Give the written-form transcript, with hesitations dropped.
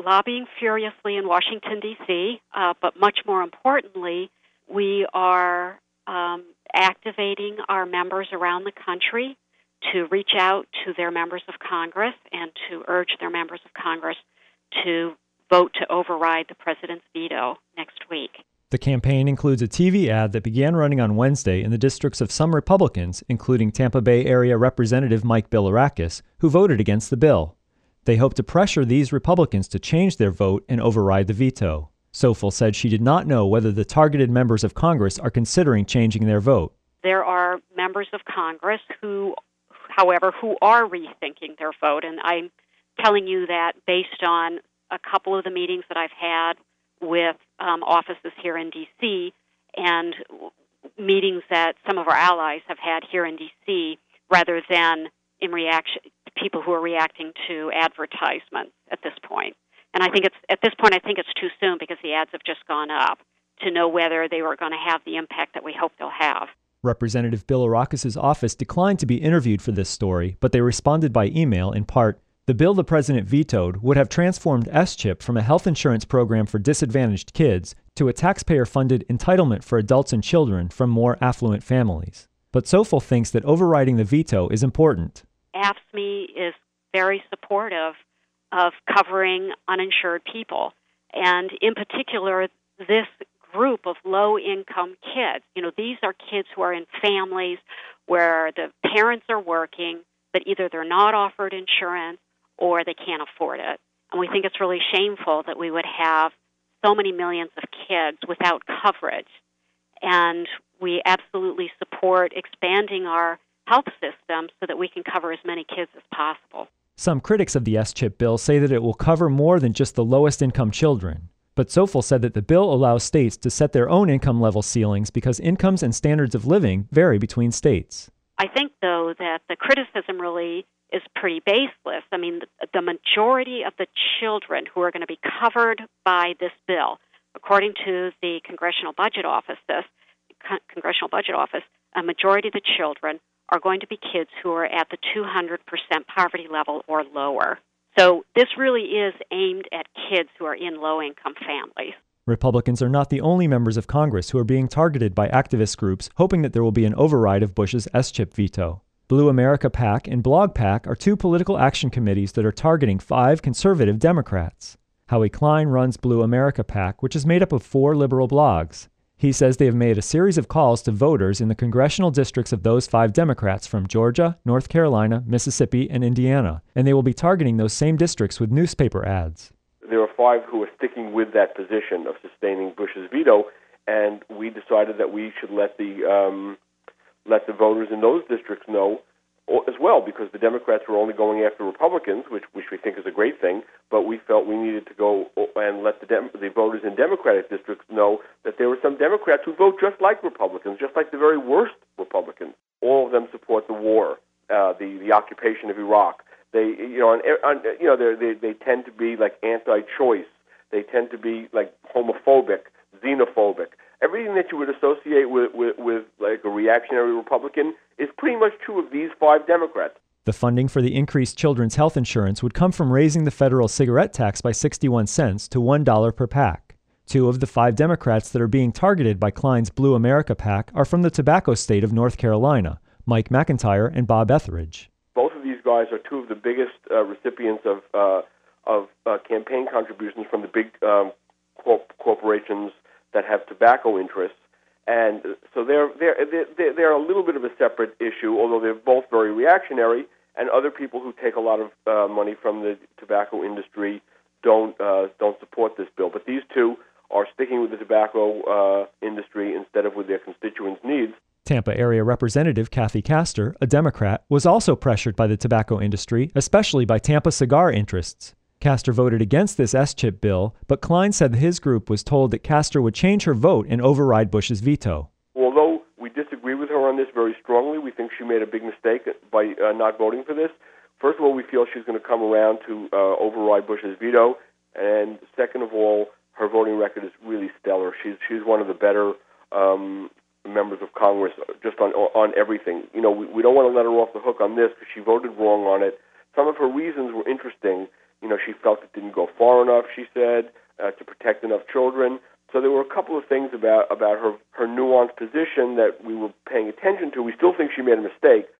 lobbying furiously in Washington, D.C., but much more importantly, we are activating our members around the country to reach out to their members of Congress and to urge their members of Congress to vote to override the president's veto next week. The campaign includes a TV ad that began running on Wednesday in the districts of some Republicans, including Tampa Bay area Representative Mike Bilirakis, who voted against the bill. They hope to pressure these Republicans to change their vote and override the veto. Sofel said she did not know whether the targeted members of Congress are considering changing their vote. There are members of Congress who, however, who are rethinking their vote, and I'm telling you that based on a couple of the meetings that I've had with offices here in D.C. and meetings that some of our allies have had here in D.C. rather than in reaction people who are reacting to advertisements at this point. And I think it's too soon because the ads have just gone up to know whether they were going to have the impact that we hope they'll have. Representative Bilirakis' office declined to be interviewed for this story, but they responded by email in part, "The bill the president vetoed would have transformed S-CHIP from a health insurance program for disadvantaged kids to a taxpayer-funded entitlement for adults and children from more affluent families." But Sofel thinks that overriding the veto is important. AFSCME is very supportive of covering uninsured people, and in particular, this group of low-income kids. These are kids who are in families where the parents are working, but either they're not offered insurance or they can't afford it. And we think it's really shameful that we would have so many millions of kids without coverage. And we absolutely support expanding our health system so that we can cover as many kids as possible. Some critics of the S-CHIP bill say that it will cover more than just the lowest income children. But Sofel said that the bill allows states to set their own income level ceilings because incomes and standards of living vary between states. I think, though, that the criticism really is pretty baseless. I mean, the majority of the children who are going to be covered by this bill, according to the Congressional Budget Office, a majority of the children are going to be kids who are at the 200% poverty level or lower. So this really is aimed at kids who are in low-income families. Republicans are not the only members of Congress who are being targeted by activist groups hoping that there will be an override of Bush's S-CHIP veto. Blue America PAC and Blog PAC are two political action committees that are targeting 5 conservative Democrats. Howie Klein runs Blue America PAC, which is made up of 4 liberal blogs. He says they have made a series of calls to voters in the congressional districts of those 5 Democrats from Georgia, North Carolina, Mississippi, and Indiana, and they will be targeting those same districts with newspaper ads. There are 5 who are sticking with that position of sustaining Bush's veto, and we decided that we should let the voters in those districts know as well, because the Democrats were only going after Republicans, which we think is a great thing, but we felt we needed to go and let the voters in Democratic districts know that there were some Democrats who vote just like Republicans, just like the very worst Republicans. All of them support the war, the occupation of Iraq. They tend to be like anti-choice. They tend to be like homophobic, xenophobic. Everything that you would associate with like a reactionary Republican is pretty much true of these 5 Democrats. The funding for the increased children's health insurance would come from raising the federal cigarette tax by 61 cents to $1 per pack. 2 of the 5 Democrats that are being targeted by Klein's Blue America PAC are from the tobacco state of North Carolina, Mike McIntyre and Bob Etheridge. Both of these guys are 2 of the biggest recipients of campaign contributions from the big corporations that have tobacco interests, and so they're a little bit of a separate issue, although they're both very reactionary. And other people who take a lot of money from the tobacco industry don't support this bill. But these 2 are sticking with the tobacco industry instead of with their constituents' needs. Tampa area Representative Kathy Castor, a Democrat, was also pressured by the tobacco industry, especially by Tampa cigar interests. Castor voted against this S-CHIP bill, but Klein said his group was told that Castor would change her vote and override Bush's veto. Although we disagree with her on this very strongly, we think she made a big mistake by not voting for this. First of all, we feel she's going to come around to override Bush's veto, and second of all, her voting record is really stellar. She's one of the better members of Congress just on everything. We don't want to let her off the hook on this because she voted wrong on it. Some of her reasons were interesting. She felt it didn't go far enough, she said, to protect enough children. So there were a couple of things about her nuanced position that we were paying attention to. We still think she made a mistake,